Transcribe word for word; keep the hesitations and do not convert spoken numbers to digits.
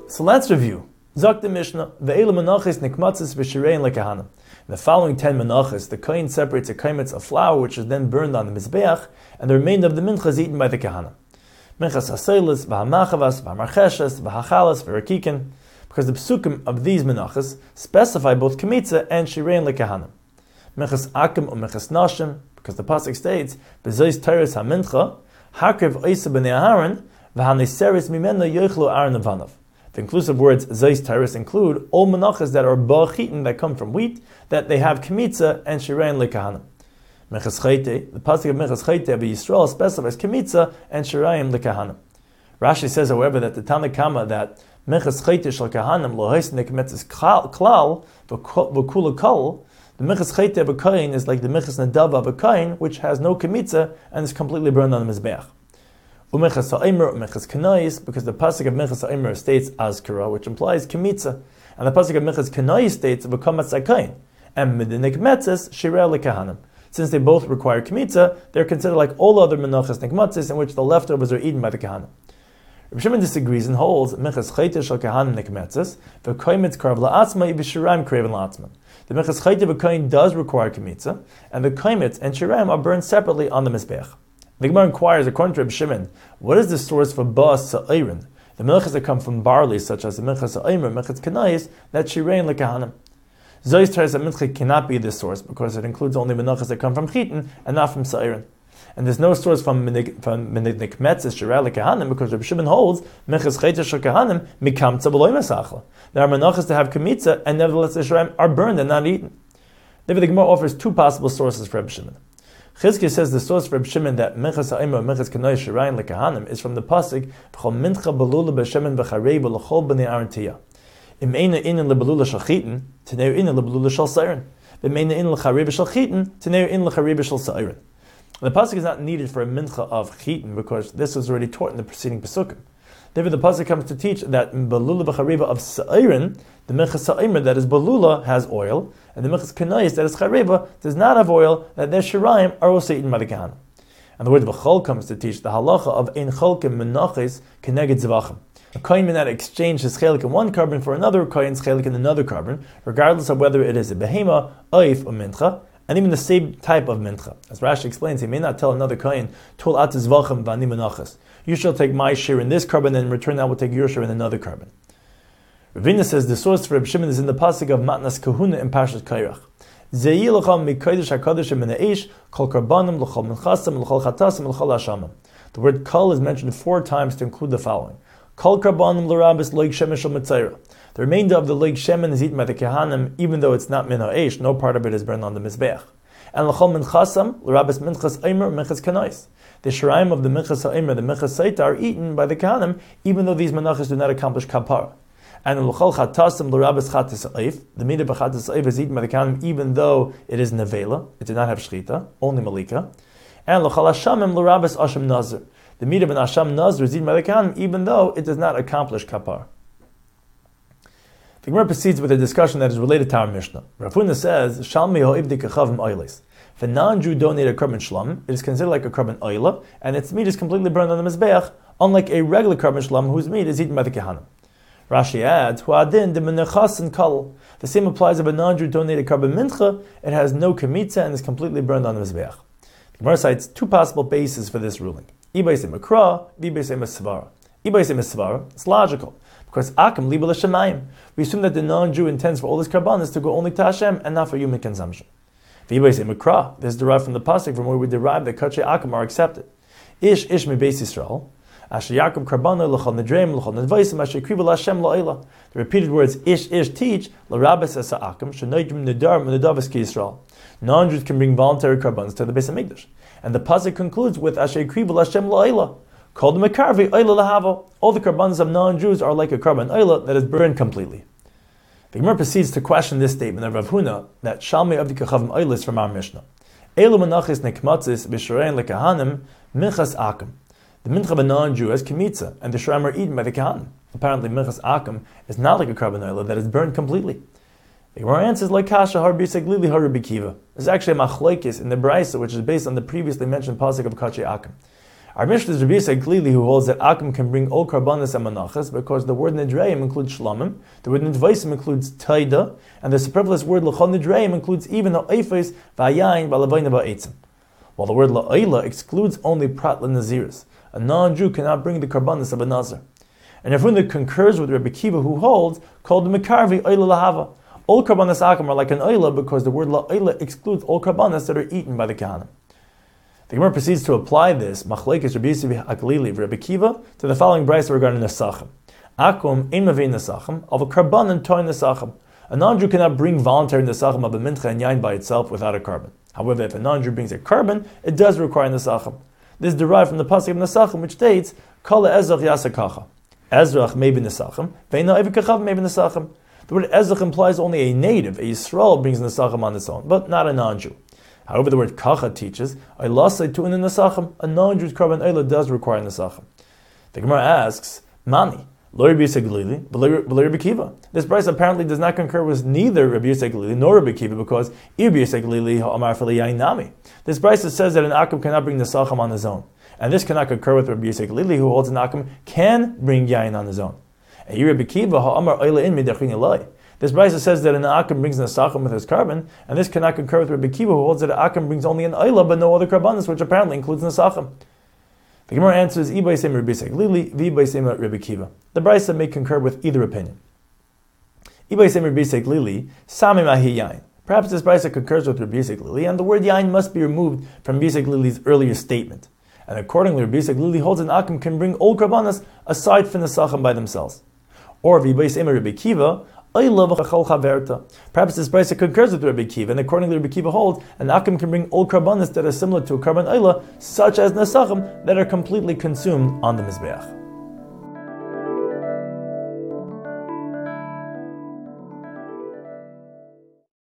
So let's review. Zok the Mishnah, Ve'elu menachos nikmatzis v'shirein lekahanim. In the following ten menachos, the kohen separates a kaimitz of flour, which is then burned on the mizbeach, and the remainder of the mincha is eaten by the kahanim. Minchas haselis, v'hamachavas, v'hamarcheshes, v'hachalas, v'rakikin, because the psukim of these menachos specify both kmitza and shirein lekahanim. Minchas akim or minchas nashim, because the pasuk states, B'zois teres ha-mincha, hakriv oisa b'nei Aharon, v'haneseres mimena yoichlu Aaron avanav. The inclusive words Zeis Tyrus include all menachas that are ba'chitin, that come from wheat, that they have kmitza and shirein lekahanim. Minchas chayte, the pasuk of Minchas chayte of Yisrael specifies kmitza and shirein lekahanim. Rashi says, however, that the Tanna Kama that Minchas chayte shel kahanim loheis nekmetzes klal v'kula kol, the Minchas chayte of a kohen is like the Minchas nadava of a kohen, which has no kmitza and is completely burned on the mizbeach. U'minchas ha'omer, u'minchas kanais, because the pasuk of minchas ha'omer states azkara, which implies kemitza, and the pasuk of minchas kanais states v'kamatz ha'kohen, and midinik metzes shirei lekahanim. Since they both require kemitza, they're considered like all other menachas nikmatzis, in which the leftovers are eaten by the kahanim. Reb Shimon disagrees and holds minchas chayte shel kahanim nikmetzes v'koimitz karav la'atzma v'shiraim kreven la'atzma. The minchas chayte v'kohen does require kemitza, and the koimitz and shiraim are burned separately on the mizbeach. The Gemara inquires, according to Reb Shimon, what is the source for ba'as sa'irin, the minchas that come from barley, such as the minchas sa'imer, minchas kanais, that shirein lekahanim? Zois teres mincha cannot be this source, because it includes only minchas that come from chitin and not from sa'irin. And there's no source from minik metzes shirein lekahanim, because Reb Shimon holds minchas chayte shel kahanim mikamtza b'loy mesachla. There are minchas that have kamitza, and nevertheless the shirein are burned and not eaten. Therefore, the Gemara offers two possible sources for Reb Shimon. Chizkiah says the source for Reb Shimon that minchas ha'omer, minchas kanoi shirayin lekahanim is from the pasuk v'chol mincha belula b'shemen v'charei v'lechol b'nei Aaron tiyah. Im eina inin lebelula shel chitin, teneu inin lebelula shel sa'irin. Im eina inin lecharei shel chitin, teneu inin lecharei shel sa'irin. The pasuk is not needed for a mincha of chitin because this was already taught in the preceding pesukim. Therefore, the pasuk comes to teach that in belula v'charei of sa'irin, the minchas ha'omer that is belula has oil, and the minchas kanais that is chareva does not have oil, that their shiraim are also eaten by the kahanim. And the word v'chol comes to teach the halacha of ein cholkim menachis keneged zevachim. A kohen may not exchange his chelik in one carbon for another kohen's chelik in another carbon, regardless of whether it is a behema, oif, or mincha, and even the same type of mincha. As Rashi explains, he may not tell another kohen, tol atis v'achim v'ani menachas. You shall take my share in this carbon, and in return I will take your share in another carbon. Ravina says the source for Reb Shimon is in the pasuk of Matnas Kahuna in Parshas Kairach. Zeyi l'cham mikodesh hakadosh min ha'esh kol karbanim l'chol minchasam l'chol chatasim l'chol hashamim. The word kol is mentioned four times to include the following: kol karbanim l'rabis loig shemesh al mitzayra. The remainder of the loig shemen is eaten by the kahanim, even though it's not min ha'esh. No part of it is burned on the mizbeach. And l'chol minchasam l'rabis minchas omer minchas kanais. The shiraim of the minchas ha'omer, the minchas saita, are eaten by the kahanim, even though these menachos do not accomplish kapara. And l'chol chatasim l'rabis chatas ha'if, the meat of chatas ha'if is eaten by the kahanim, even though it is nevela, it did not have shchita, only malika. And l'chol hashamim l'rabis asham nazir, the meat of an asham nazir is eaten by the kahanim, even though it does not accomplish kapara. The Gemara proceeds with a discussion that is related to our Mishnah. Rav Huna says, Shalmi ho'ivdi kechavim oilis. If a non-Jew donated a korban shlam, it is considered like a korban oila, and its meat is completely burned on the mizbeach, unlike a regular korban shlam whose meat is eaten by the kahanim. Rashi adds, Huadin de menechas and kal. The same applies if a non-Jew donated korban mincha, it has no kemitza and is completely burned on the mizbeach. The Gemara cites two possible bases for this ruling. Ibai se makra, ibai se mesvara. Ibai se mesvara, it's logical. Because akim libel shemayim, we assume that the non-Jew intends for all his karbanis to go only to Hashem and not for human consumption. V'ibay say mikra, this is derived from the pasuk from where we derive that kachay akim are accepted. Ish ish me beis Yisrael, asher yakum karbana l'chol nedreim l'chol nedvaisim asher krivu l'Hashem la'ila. The repeated words ish ish teach l'rabes esa akim shenoydim nedar m'nedavas ki Yisrael. Non-Jews can bring voluntary karbanis to the Beis Hamikdash, and the pasuk concludes with asher krivu l'Hashem la'ila. Called the Mekarvi Oila Lahava. All the karbanos of non-Jews are like a karban Oila that is burned completely. The Gemara proceeds to question this statement of Rav Huna that Shalmei Avdi Kechavim Oila is from our Mishnah. Elu menachis nekmatzis b'shorein lekahanim minchas akim. The mincha of a non-Jew has kemitza, and the shiraim are eaten by the kahanim. Apparently, minchas akim is not like a karban Oila that is burned completely. The Gemara answers like kasha har b'seglili har b'kiva. There's actually a machlokes in the Brisa, which is based on the previously mentioned pasuk of kachay akim. Our Mishnah is Rabbi Yisrael Glili, who holds that Akum can bring all karbanis and manachas because the word nidreim includes shlamim, the word nidvaisim includes taida, and the superfluous word l'chol nidreim includes even ha'efes v'ayayin v'alavayna v'a'itzim. While the word la'ayla excludes only prat l'naziris, a non-Jew cannot bring the karbanis of a nazir. And Ravuna concurs with Rabbi Kiva, who holds called the mekarvi ayla lahava. All karbanis Akum are like an ayla because the word la'ayla excludes all karbanis that are eaten by the kahanim. The Gemara proceeds to apply this machlekes Rabbi Yisrael Aglili Rabbi Kiva to the following brayso regarding nesachim. Akum ein mavei nesachim of a karban toy nesachim. A non-Jew cannot bring voluntary nesachim of a mincha and yain by itself without a carbon. However, if a non-Jew brings a carbon, it does require nesachim. This is derived from the pasuk of nesachim, which states kala ezrach yasakacha. Ezrach may be nesachim, ve'ina evikachav may be nesachim. The word ezrach implies only a native, a Yisrael brings nesachim on its own, but not a non-Jew. However, the word kacha teaches, a non-Jew's carbon ayla does require nesachim. The Gemara asks, Mani, lo Rabbi Yisrael Glili, but lo Rabbi Kiva. This price apparently does not concur with neither Rabbi Yisrael Glili nor Rabbi Kiva because Rabbi Yisrael Glili ha'amar fili yain nami. This price says that an akum cannot bring nesachim on his own, and this cannot concur with Rabbi Yisrael Glili, who holds an akum can bring yain on his own. And Rabbi Kiva ha'amar ayla in midachin elai. This brayso says that an akum brings an asachim with his carbon, and this cannot concur with Rabbi Kiva, who holds that an akum brings only an ayla but no other karbanis, which apparently includes an asachim. The Gemara answers, Ibay Sema Rabbi Yisrael Glili, V'ibay Sema Rabbi Kiva. The brayso may concur with either opinion. Ibay Sema Rabbi Yisrael Glili, Sami Mahi Yain. Perhaps this brayso concurs with Rabbi Yisrael Glili, and the word yain must be removed from Rabbi Yisrael Glili's earlier statement. And accordingly, Rabbi Yisrael Glili holds an akum can bring all karbanis aside from the asachim by themselves. Or V'ibay Sema Rabbi Kiva, perhaps this brayso concurs with Rabbi Kiva, and accordingly Rabbi Kiva holds, an akum can bring all karbanis that are similar to a karban ayla, such as nesachim, that are completely consumed on the mizbeach.